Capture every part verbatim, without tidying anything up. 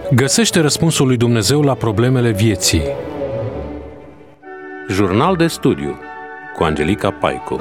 Găsește răspunsul lui Dumnezeu la problemele vieții. Jurnal de studiu cu Angelica Paicu.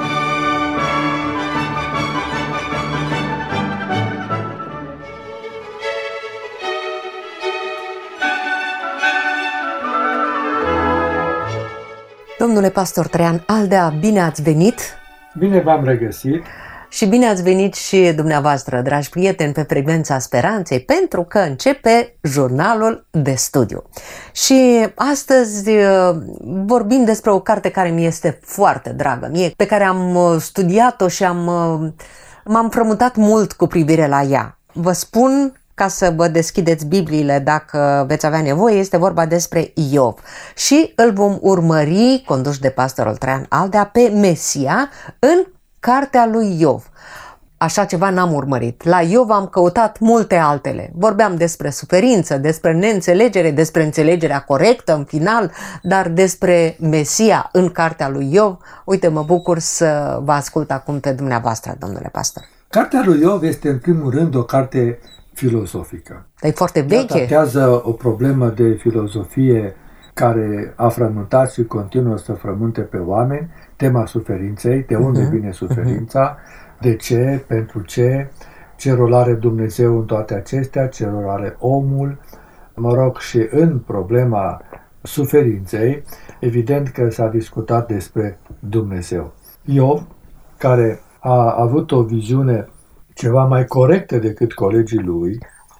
Domnule pastor Traian Aldea, bine ați venit! Bine v-am regăsit! Și bine ați venit și dumneavoastră, dragi prieteni, pe Frecvența Speranței, pentru că începe jurnalul de studiu. Și astăzi vorbim despre o carte care mi este foarte dragă mie, pe care am studiat-o și am, m-am frământat mult cu privire la ea. Vă spun, ca să vă deschideți Bibliile dacă veți avea nevoie, este vorba despre Iov. Și îl vom urmări, conduși de pastorul Traian Aldea, pe Mesia în cartea lui Iov. Așa ceva n-am urmărit. La Iov am căutat multe altele. Vorbeam despre suferință, despre neînțelegere, despre înțelegerea corectă în final, dar despre Mesia în cartea lui Iov, uite, mă bucur să vă ascult acum pe dumneavoastră, domnule pastor. Cartea lui Iov este în primul rând o carte filozofică. E foarte veche. Tratează o problemă de filozofie care a frământat și continuă să frământe pe oameni, tema suferinței, de unde uh-huh. vine suferința, uh-huh. de ce, pentru ce, ce rol are Dumnezeu în toate acestea, ce rol are omul, mă rog, și în problema suferinței, evident că s-a discutat despre Dumnezeu. Iov, care a avut o viziune ceva mai corectă decât colegii lui,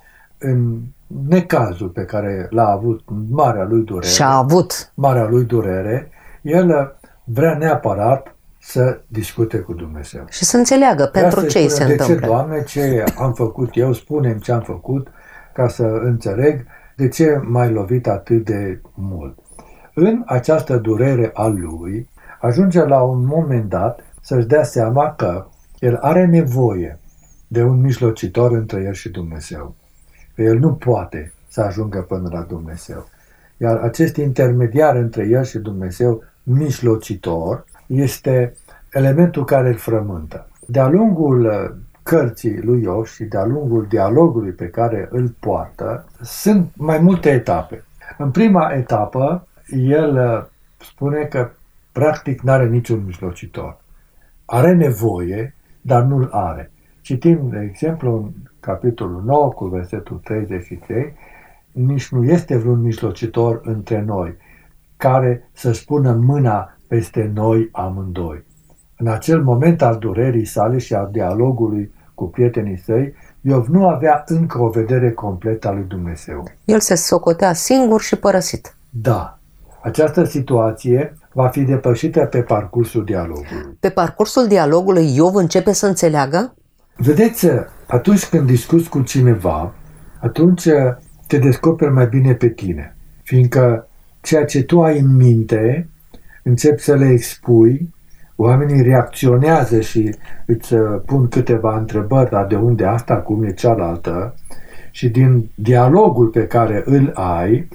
în necazul pe care l-a avut, marea lui durere, și-a avut. marea lui durere, el vrea neapărat să discute cu Dumnezeu. Și să înțeleagă pentru ce îi se întâmplă. De ce, Doamne, ce am făcut eu, spune-mi ce am făcut ca să înțeleg de ce m-ai lovit atât de mult. În această durere a lui, ajunge la un moment dat să-și dea seama că el are nevoie de un mijlocitor între el și Dumnezeu. Că el nu poate să ajungă până la Dumnezeu. Iar acest intermediar între el și Dumnezeu, mijlocitor, este elementul care îl frământă. De-a lungul cărții lui Iov și de-a lungul dialogului pe care îl poartă, sunt mai multe etape. În prima etapă, el spune că practic n-are niciun mijlocitor. Are nevoie, dar nu-l are. Citim, de exemplu, în capitolul nouă, cu versetul treizeci și trei, nici nu este vreun mijlocitor între noi, care să-și pună mâna peste noi amândoi. În acel moment al durerii sale și al dialogului cu prietenii săi, Iov nu avea încă o vedere completă a lui Dumnezeu. El se socotea singur și părăsit. Da. Această situație va fi depășită pe parcursul dialogului. Pe parcursul dialogului Iov începe să înțeleagă? Vedeți, atunci când discuți cu cineva, atunci te descoperi mai bine pe tine, fiindcă ceea ce tu ai în minte, începi să le expui, oamenii reacționează și îți pun câteva întrebări, dar de unde asta, cum e cealaltă, și din dialogul pe care îl ai,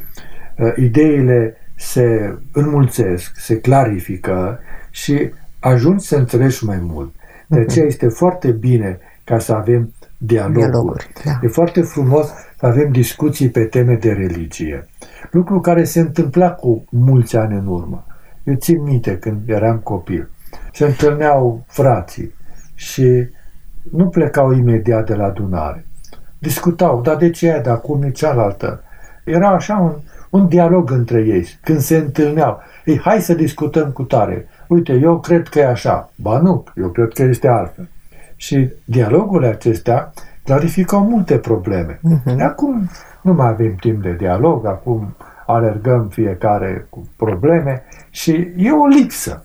ideile se înmulțesc, se clarifică și ajungi să înțelegi mai mult. De aceea este foarte bine ca să avem dialoguri. dialoguri da. E foarte frumos să avem discuții pe teme de religie. Lucru care se întâmpla cu mulți ani în urmă. Eu țin minte când eram copil. Se întâlneau frații și nu plecau imediat de la adunare. Discutau, dar de ce e, dar cum e cealaltă? Era așa un, un dialog între ei. Când se întâlneau, ei, hai să discutăm cu tare. Uite, eu cred că e așa. Ba nu, eu cred că este altfel. Și dialogurile acestea clarificau multe probleme. Uh-huh. Acum nu mai avem timp de dialog, acum alergăm fiecare cu probleme și e o lipsă.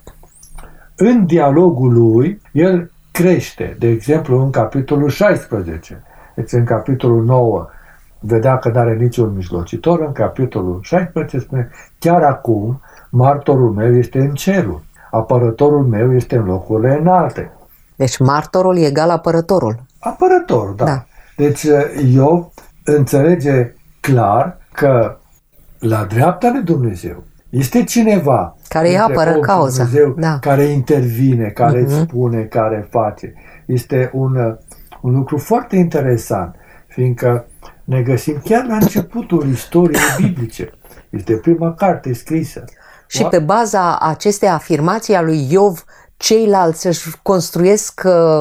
În dialogul lui, el crește. De exemplu, în capitolul șaisprezece. Deci în capitolul nouă vedea că nu are niciun mijlocitor, în capitolul șaisprezece spune, chiar acum martorul meu este în cerul. Apărătorul meu este în locurile înalte. Deci martorul e egal apărătorul. Apărător, da. da. Deci Iov înțelege clar că la dreapta lui Dumnezeu este cineva care îi apără cauza, da. care intervine, care uh-huh. spune, care face. Este un, un lucru foarte interesant, fiindcă ne găsim chiar la începutul istoriei biblice. Este prima carte scrisă. Și pe baza acestei afirmații a lui Iov, ceilalți își construiesc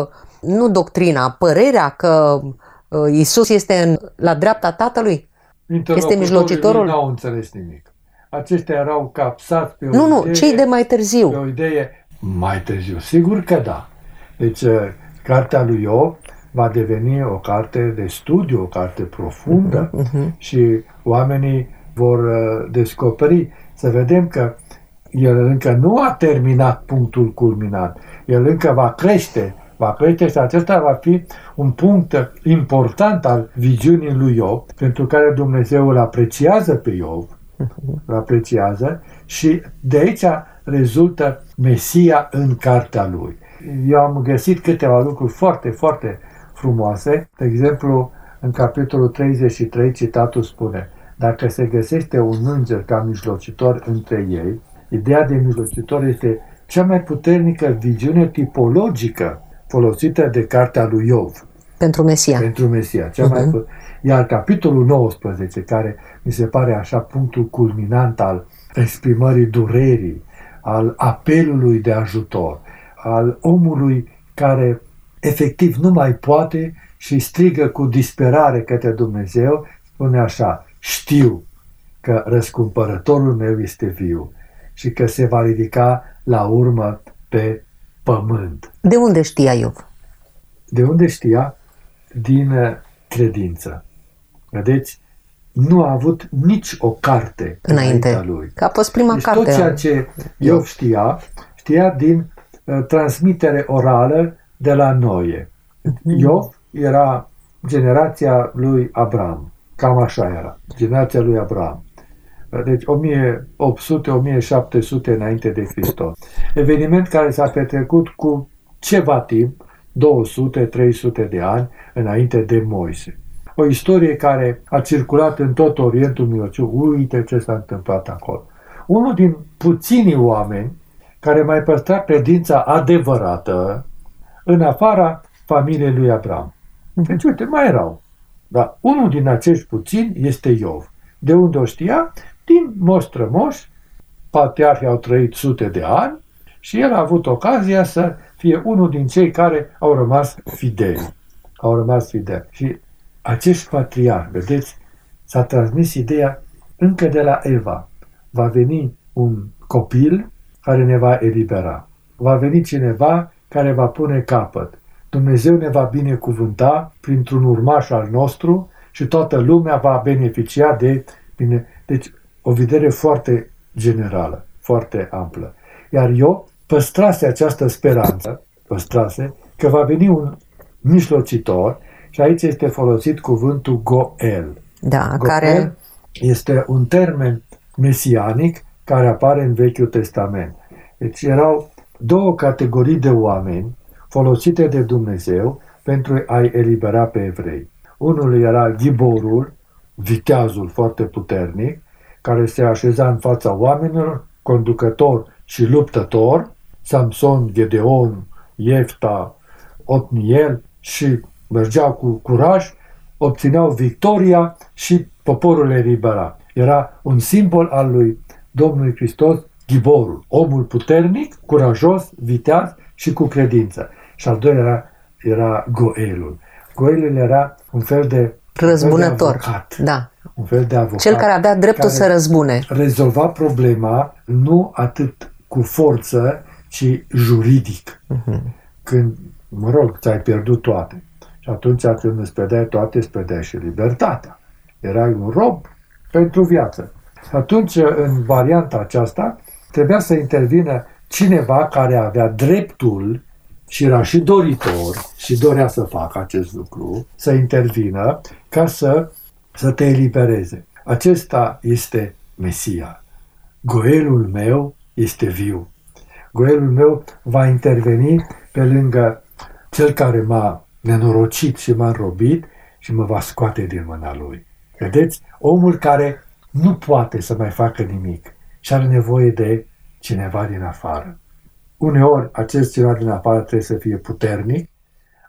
nu doctrina, părerea că Iisus este în, la dreapta Tatălui? Este mijlocitorul? Nu au înțeles nimic. Aceștia erau capsați pe o nu, idee. Nu, cei de mai târziu. Pe o idee mai târziu. Sigur că da. Deci, cartea lui Iov va deveni o carte de studiu, o carte profundă uh-huh, uh-huh. și oamenii vor descoperi, să vedem că el încă nu a terminat punctul culminant. El încă va crește, va crește și acesta va fi un punct important al viziunii lui Iov, pentru care Dumnezeu îl apreciază pe Iov, îl apreciază și de aici rezultă Mesia în cartea lui. Eu am găsit câteva lucruri foarte, foarte frumoase. De exemplu, în capitolul treizeci și trei, citatul spune: dacă se găsește un înger ca mijlocitor între ei, ideea de mijlocitor este cea mai puternică viziune tipologică folosită de cartea lui Iov. Pentru Mesia. Pentru Mesia. Cea uh-huh. mai... Iar capitolul nouăsprezece, care mi se pare așa punctul culminant al exprimării durerii, al apelului de ajutor, al omului care efectiv nu mai poate și strigă cu disperare către Dumnezeu, spune așa: știu că răscumpărătorul meu este viu și că se va ridica la urmă pe pământ. De unde știa Iov? De unde știa? Din credință. Vedeți? Nu a avut nici o carte înainte, înaintea lui. Că a fost prima deci carte. Tot ceea ce Iov știa, știa din uh, transmitere orală de la Noe. Mm-hmm. Iov era generația lui Abraham. Cam așa era. Generația lui Abraham. Deci o mie opt sute - o mie șapte sute înainte de Hristos. Eveniment care s-a petrecut cu ceva timp, două sute - trei sute de ani înainte de Moise. O istorie care a circulat în tot Orientul Mijlociu. Uite ce s-a întâmplat acolo. Unul din puținii oameni care mai păstra credința adevărată în afara familiei lui Abraham. Deci, uite, mai erau. Dar unul din acești puțini este Iov. De unde o știa? Din moș strămoși, patriarhii au trăit sute de ani și el a avut ocazia să fie unul din cei care au rămas fideli. Au rămas fideli. Și acești patriarhi, vedeți, s-a transmis ideea încă de la Eva. Va veni un copil care ne va elibera. Va veni cineva care va pune capăt. Dumnezeu ne va binecuvânta printr-un urmaș al nostru și toată lumea va beneficia de bine. Deci, o vedere foarte generală, foarte amplă. Iar eu păstrase această speranță, păstrase, că va veni un mijlocitor și aici este folosit cuvântul Goel. Da, Goel care este un termen mesianic care apare în Vechiul Testament. Deci erau două categorii de oameni folosite de Dumnezeu pentru a-i elibera pe evrei. Unul era Giborul, viteazul foarte puternic, care se așeza în fața oamenilor, conducător și luptător, Samson, Gedeon, Iefta, Otniel, și mergeau cu curaj, obțineau victoria și poporul le elibera. Era un simbol al lui Domnului Hristos, Giborul, omul puternic, curajos, viteaz și cu credință. Și al doilea era, era Goelul. Goelul era un fel de răzbunător. Un fel de avocat, da. un fel de avocat. Cel care avea dreptul să răzbune. Rezolva problema nu atât cu forță, ci juridic. Uh-huh. Când, mă rog, ți-ai pierdut toate. Și atunci când îți pierdeai toate, îți pierdeai și libertatea. Erai un rob pentru viață. Atunci, în varianta aceasta, trebuia să intervină cineva care avea dreptul și era și doritor și dorea să facă acest lucru, să intervină ca să, să te elibereze. Acesta este Mesia. Goelul meu este viu. Goelul meu va interveni pe lângă cel care m-a nenorocit și m-a înrobit și mă va scoate din mâna lui. Vedeți? Omul care nu poate să mai facă nimic și are nevoie de cineva din afară. Uneori acest cineva din afară trebuie să fie puternic,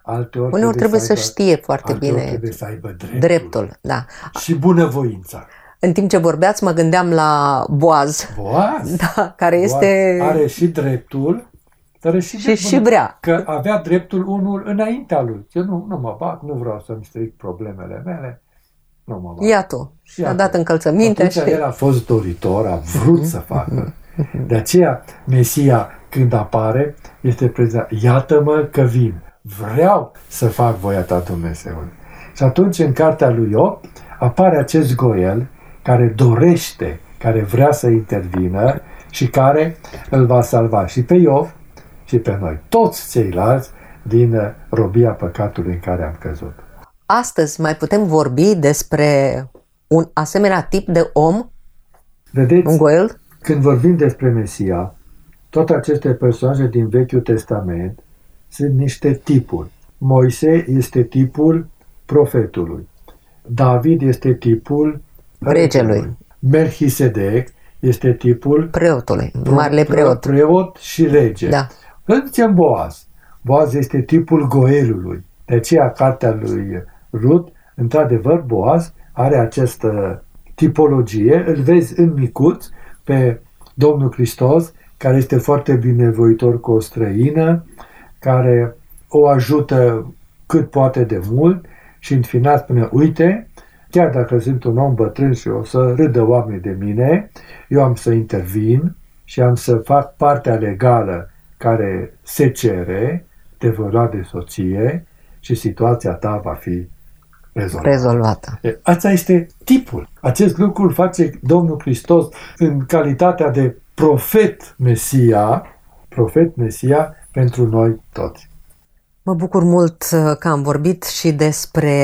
alteori Uneori trebuie să, aibă, știe foarte alteori bine trebuie să aibă dreptul. dreptul. Da. Și bunăvoința. În timp ce vorbeați, mă gândeam la Boaz, Boaz, da, care Boaz este... are și dreptul, dar și, și, și vrea. Că avea dreptul unul înaintea lui. Eu nu, nu mă bag, nu vreau să-mi stric problemele mele. Nu mă bag. Ia tu. Și a dat încălțămintea. Atunci și... el a fost doritor, a vrut să facă. De aceea, Mesia, când apare, este prezent. Iată-mă că vin. Vreau să fac voia ta, Dumnezeule. Și atunci, în cartea lui Iov, apare acest Goel care dorește, care vrea să intervină și care îl va salva și pe Iov și pe noi, toți ceilalți din robia păcatului în care am căzut. Astăzi mai putem vorbi despre un asemenea tip de om? Vedeți, un Goel? Când vorbim despre Mesia, toate aceste personaje din Vechiul Testament sunt niște tipuri. Moise este tipul profetului. David este tipul regelui. Melchisedec este tipul preotului, marele preot. preot și rege. Da. Îl zicem Boaz. Boaz este tipul Goelului. De aceea, cartea lui Rut, într-adevăr, Boaz are această tipologie. Îl vezi în micuț pe Domnul Hristos, care este foarte binevoitor cu o străină, care o ajută cât poate de mult și în final spune, uite, chiar dacă sunt un om bătrân și o să râdă oamenii de mine, eu am să intervin și am să fac partea legală care se cere, te voi lua de soție și situația ta va fi rezolvată. rezolvată. Asta este tipul. Acest lucru îl face Domnul Hristos în calitatea de profet Mesia, profet Mesia pentru noi toți. Mă bucur mult că am vorbit și despre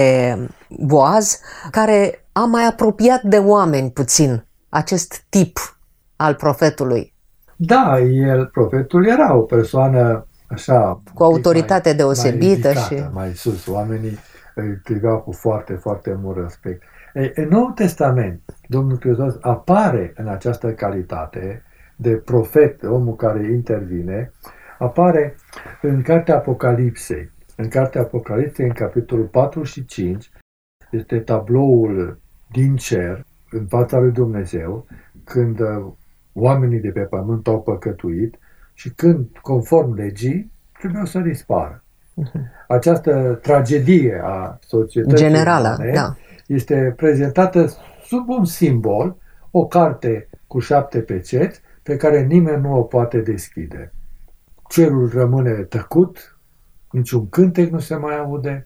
Boaz, care a mai apropiat de oameni puțin acest tip al profetului. Da, el, profetul, era o persoană așa... Cu autoritate mai, deosebită mai ridicată, și... mai sus. Oamenii îl priveau cu foarte, foarte mult respect. Ei, în Noul Testament, Domnul Hristos apare în această calitate de profet, omul care intervine, apare în Cartea Apocalipsei. În Cartea Apocalipsei, în capitolul patru și cinci, este tabloul din cer, în fața lui Dumnezeu, când oamenii de pe pământ au păcătuit și când, conform legii, trebuiau să dispară. Această tragedie a societății generală, umane da, este prezentată sub un simbol, o carte cu șapte peceți, pe care nimeni nu o poate deschide. Cerul rămâne tăcut, niciun cântec nu se mai aude,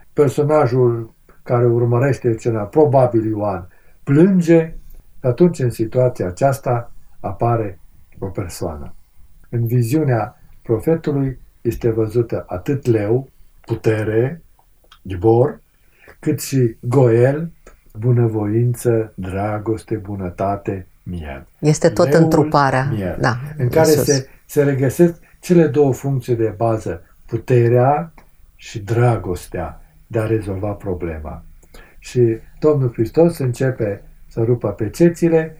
personajul care urmărește scena, probabil Ioan, plânge, atunci în situația aceasta apare o persoană. În viziunea profetului este văzută atât leu, putere, Gibor, cât și Goel, bunăvoință, dragoste, bunătate, miel. Este tot Leul, întruparea, miel, da, în care se, se regăsesc cele două funcții de bază, puterea și dragostea de a rezolva problema. Și Domnul Hristos începe să rupă pecețile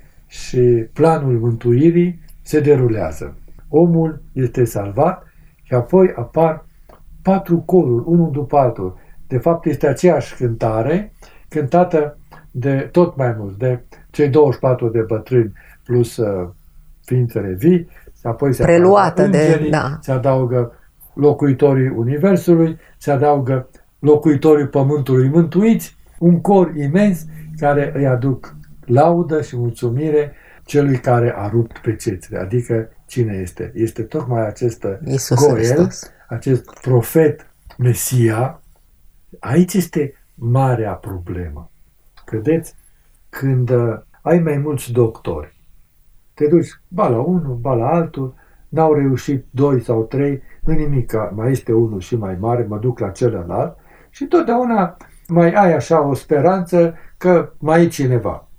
și planul mântuirii se derulează. Omul este salvat și apoi apar patru coruri, unul după altul. De fapt, este aceeași cântare, cântată de tot mai mulți, de cei douăzeci și patru de bătrâni plus uh, ființele vii, apoi se preluată adaugă îngerii, de, da. se adaugă locuitorii Universului, se adaugă locuitorii Pământului mântuiți, un cor imens care îi aduc laudă și mulțumire celui care a rupt pecețile. Adică cine este? Este tocmai acest Iisus Goel, Hristos, acest profet Mesia. Aici este marea problemă. Vedeți? Când uh, ai mai mulți doctori, te duci ba la unul, ba la altul, n-au reușit doi sau trei, nu nimic, mai este unul și mai mare, mă duc la celălalt și totdeauna mai ai așa o speranță că mai e cineva.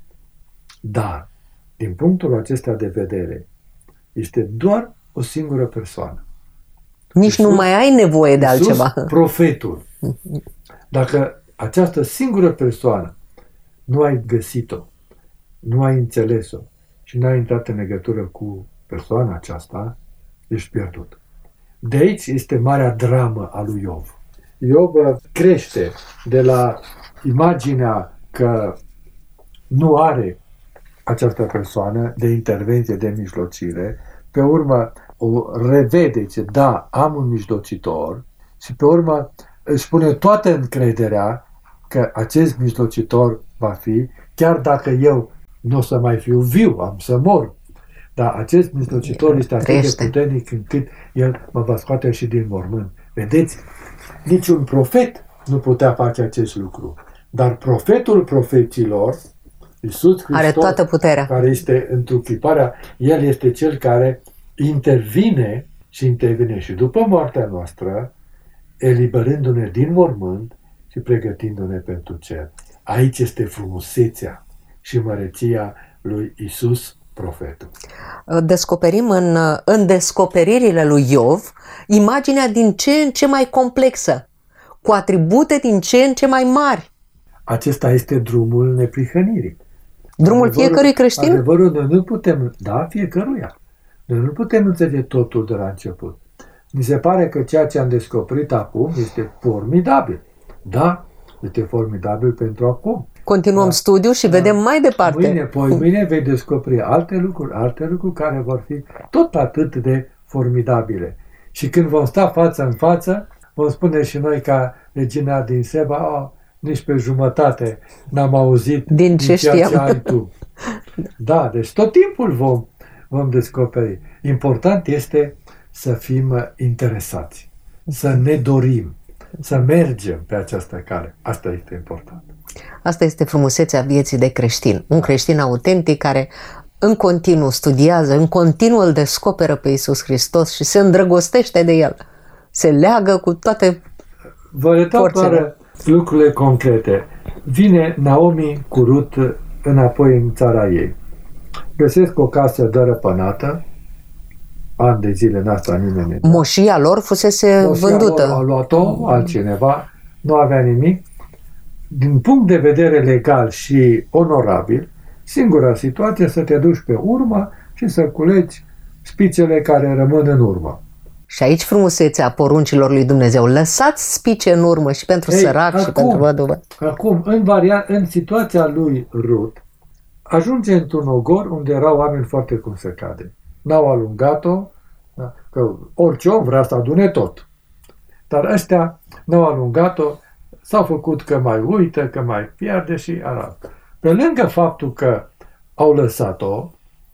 Dar, din punctul acesta de vedere, este doar o singură persoană. nici Iisus, nu mai ai nevoie de Iisus, altceva. profetul. Dacă această singură persoană nu ai găsit-o, nu ai înțeles-o și nu ai intrat în legătură cu persoana aceasta, ești pierdut. De aici este marea dramă a lui Iov. Iov crește de la imaginea că nu are această persoană de intervenție, de mijlocire, pe urmă o revede, ce da, am un mijlocitor, și pe urmă își pune toată încrederea că acest mijlocitor va fi, chiar dacă eu nu o să mai fiu viu, am să mor. Dar acest mijlocitor este atât Crește. de puternic încât el mă va scoate și din mormânt. Vedeți? Niciun profet nu putea face acest lucru. Dar profetul profeților, Iisus Hristos, Are toată puterea. care este întruchiparea, El este Cel care intervine și intervine și după moartea noastră, eliberându-ne din mormânt și pregătindu-ne pentru cer. Aici este frumusețea și măreția lui Iisus, profetul. Descoperim în, în descoperirile lui Iov imaginea din ce în ce mai complexă, cu atribute din ce în ce mai mari. Acesta este drumul neprihănirii. Drumul Adevărul- fiecărui creștin? Adevărul, noi nu putem, da, fiecăruia. Noi nu putem înțelege totul de la început. Mi se pare că ceea ce am descoperit acum este formidabil. Da, este formidabil pentru acum. Continuăm Da. studiul și vedem mai departe. Mâine, poi mâine vei descoperi alte lucruri, alte lucruri care vor fi tot atât de formidabile. Și când vom sta față în față, vom spune și noi ca regina din Seba, oh, nici pe jumătate n-am auzit Din ce ceea știam. ce ai tu. Da, deci tot timpul vom, vom descoperi. Important este să fim interesați, să ne dorim, să mergem pe această cale. Asta este important. Asta este frumusețea vieții de creștin. Un creștin autentic care în continuu studiază, în continuu îl descoperă pe Iisus Hristos și se îndrăgostește de El. Se leagă cu toate... Vă redau Forțele. doar lucrurile concrete. Vine Naomi cu Rut înapoi în țara ei. Găsesc o casă dărăpânată, ani de zile n-a stat nimeni. Moșia lor fusese Moșia vândută. lor a luat-o altcineva, nu avea nimic. Din punct de vedere legal și onorabil, singura situație să te duci pe urmă și să culegi spicele care rămân în urmă. Și aici frumusețea poruncilor lui Dumnezeu. Lăsați spice în urmă și pentru Ei, sărac și acum- pentru văduvă. Acum, în, varia- în situația lui Rut, ajunge într-un ogor unde erau oameni foarte cum se cade. N-au alungat-o, da, că orice om vrea să adune tot. Dar ăștia n-au alungat-o, s-au făcut că mai uită, că mai pierde și arată. Pe lângă faptul că au lăsat-o,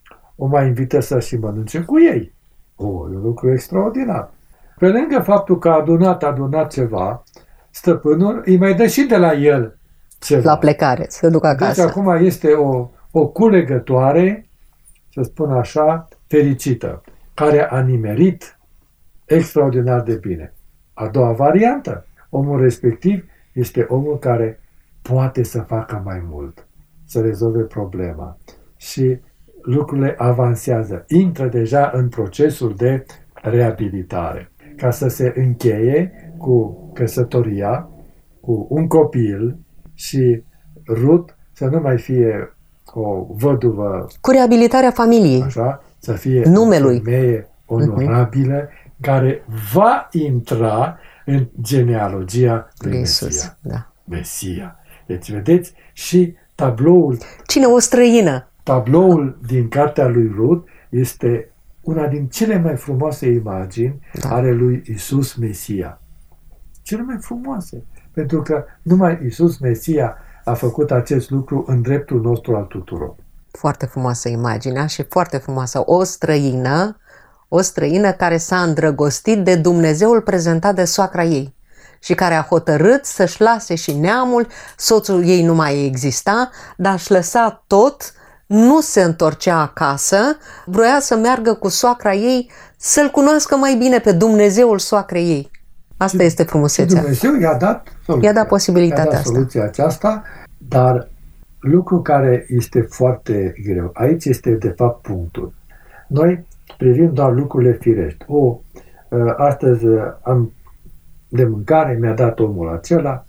o mai invită să și mănânce cu ei. O, e un lucru extraordinar. Pe lângă faptul că a adunat, a adunat ceva, stăpânul îi mai dă și de la el ceva. La plecare, să duc Deci acasă. acum este o, o culegătoare, să spun așa, fericită, care a nimerit extraordinar de bine. A doua variantă, omul respectiv este omul care poate să facă mai mult, să rezolve problema și lucrurile avansează, intră deja în procesul de reabilitare, ca să se încheie cu căsătoria, cu un copil și Rut să nu mai fie o văduvă, Cu reabilitarea familiei. așa, să fie Numelui. o femeie onorabilă care va intra în genealogia lui Lui Mesia. Iisus. Da. Mesia. Deci, vedeți, și tabloul, Cine? O străină. tabloul din cartea lui Rut este una din cele mai frumoase imagini Da. ale lui Iisus Mesia. Cele mai frumoase. Pentru că numai Iisus Mesia a făcut acest lucru în dreptul nostru al tuturor. Foarte frumoasă imaginea și foarte frumoasă. O străină, o străină care s-a îndrăgostit de Dumnezeul prezentat de soacra ei și care a hotărât să-și lase și neamul, soțul ei nu mai exista, dar își lăsa tot, nu se întorcea acasă, vroia să meargă cu soacra ei să-L cunoască mai bine pe Dumnezeul soacrei ei. Asta este Și frumusețea. Dumnezeu i-a dat soluția. I-a dat posibilitatea I-a dat asta. soluția aceasta, dar lucru care este foarte greu. Aici este, de fapt, punctul. Noi privim doar lucrurile firești. O, astăzi am de mâncare, mi-a dat omul acela,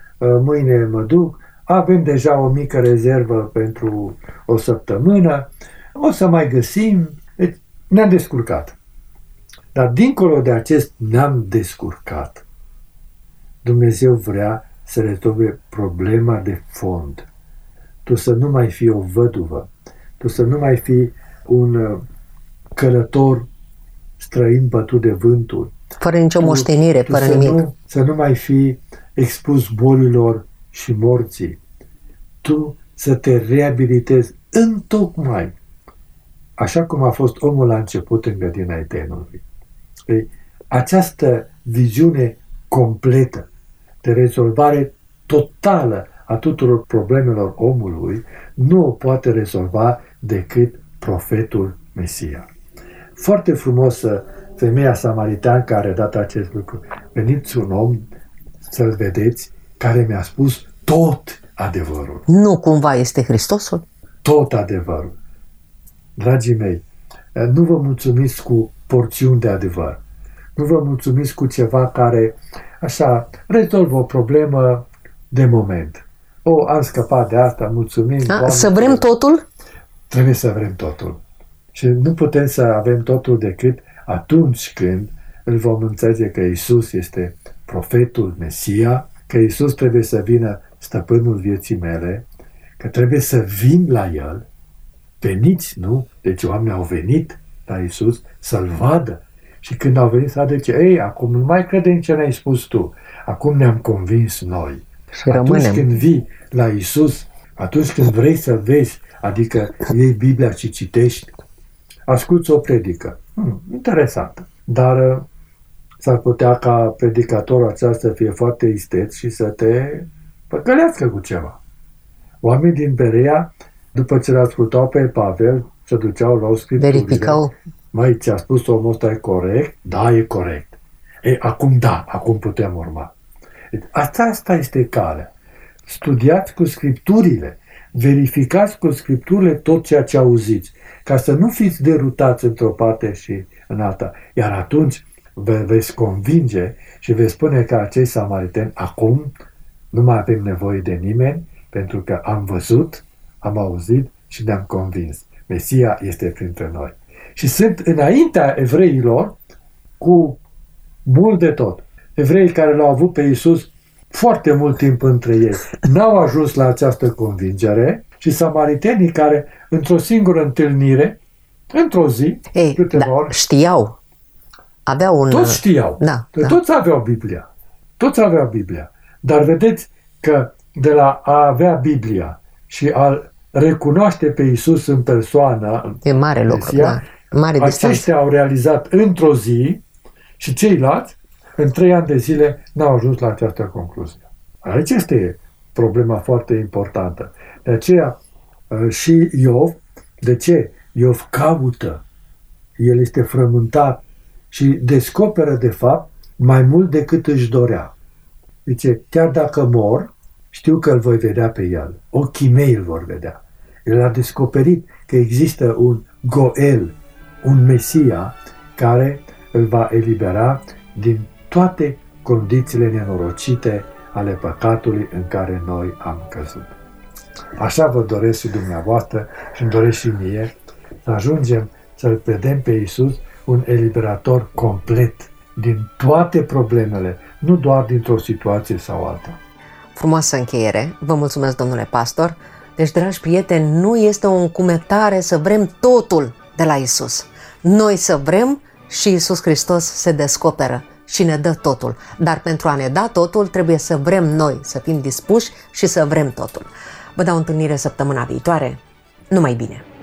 mâine mă duc, avem deja o mică rezervă pentru o săptămână, o să mai găsim, deci ne-am descurcat. Dar dincolo de acest ne-am descurcat, Dumnezeu vrea să rezolve problema de fond. Tu să nu mai fii o văduvă, tu să nu mai fii un călător străin bătut de vânturi. Fără nicio tu, moștenire, tu fără să nimic. Nu, să nu mai fii expus bolilor și morții. Tu să te reabilitezi întocmai așa cum a fost omul la început în grădina Edenului. Ei, această viziune completă de rezolvare totală a tuturor problemelor omului nu o poate rezolva decât profetul Mesia. Foarte frumos femeia samariteană care a dat acest lucru. Veniți un om să-l vedeți care mi-a spus tot adevărul. Nu cumva este Hristosul? Tot adevărul. Dragii mei, nu vă mulțumiți cu porțiuni de adevăr. Nu vă mulțumiți cu ceva care, așa, rezolvă o problemă de moment. O, am scăpat de asta, mulțumim. A, Doamne, să vrem totul? Trebuie să vrem totul. Și nu putem să avem totul decât atunci când îl vom înțelege că Iisus este profetul Mesia, că Iisus trebuie să vină stăpânul vieții mele, că trebuie să vin la El. Veniți, nu? Deci oamenii au venit la Iisus să-L vadă. Și când au venit să vadă, zice, ei, acum nu mai credem ce ne-ai spus tu. Acum ne-am convins noi. Și atunci rămânem. când vii la Iisus, atunci când vrei să vezi, adică iei Biblia și citești, asculți o predică. Hmm, interesantă. Dar uh, s-ar putea ca predicatorul acesta să fie foarte isteț și să te păcălească cu ceva. Oamenii din Berea, după ce l-ascultau pe Pavel, se duceau la o scripturile. Verificau. Măi, ți-a spus omul ăsta e corect? Da, e corect. Ei, acum da, acum putem urma. Asta, asta este calea. Studiați cu scripturile, verificați cu scripturile tot ceea ce auziți, ca să nu fiți derutați într-o parte și în alta. Iar atunci vă veți convinge și veți spune că acei samariteni, acum nu mai avem nevoie de nimeni, pentru că am văzut, am auzit și ne-am convins. Mesia este printre noi. Și sunt înaintea evreilor cu mult de tot. Evreii care l-au avut pe Iisus foarte mult timp între ei n-au ajuns la această convingere și samaritenii care într-o singură întâlnire, într-o zi, Ei, câteva da, ori, știau. Aveau un... toți știau. Da, da. Toți aveau Biblia. Toți aveau Biblia. Dar vedeți că de la a avea Biblia și a recunoaște pe Iisus în persoană, E mare lucru, Mesia, da. Mare distanță. aceștia au realizat într-o zi și ceilalți, în trei ani de zile, n-au ajuns la această concluzie. Aici este problema foarte importantă. De aceea și Iov, de ce? Iov caută, el este frământat și descoperă de fapt mai mult decât își dorea. Zice, chiar dacă mor, știu că îl voi vedea pe el. Ochii mei îl vor vedea. El a descoperit că există un Goel, un Mesia, care îl va elibera din toate condițiile nenorocite ale păcatului în care noi am căzut. Așa vă doresc și dumneavoastră și îmi doresc și mie să ajungem să-L vedem pe Iisus un eliberator complet din toate problemele, nu doar dintr-o situație sau alta. Frumoasă încheiere. Vă mulțumesc, domnule pastor. Deci, dragi prieteni, nu este o încumetare să vrem totul de la Iisus. Noi să vrem și Iisus Hristos se descoperă și ne dă totul. Dar pentru a ne da totul, trebuie să vrem noi, să fim dispuși și să vrem totul. Vă dau întâlnire săptămâna viitoare. Numai bine!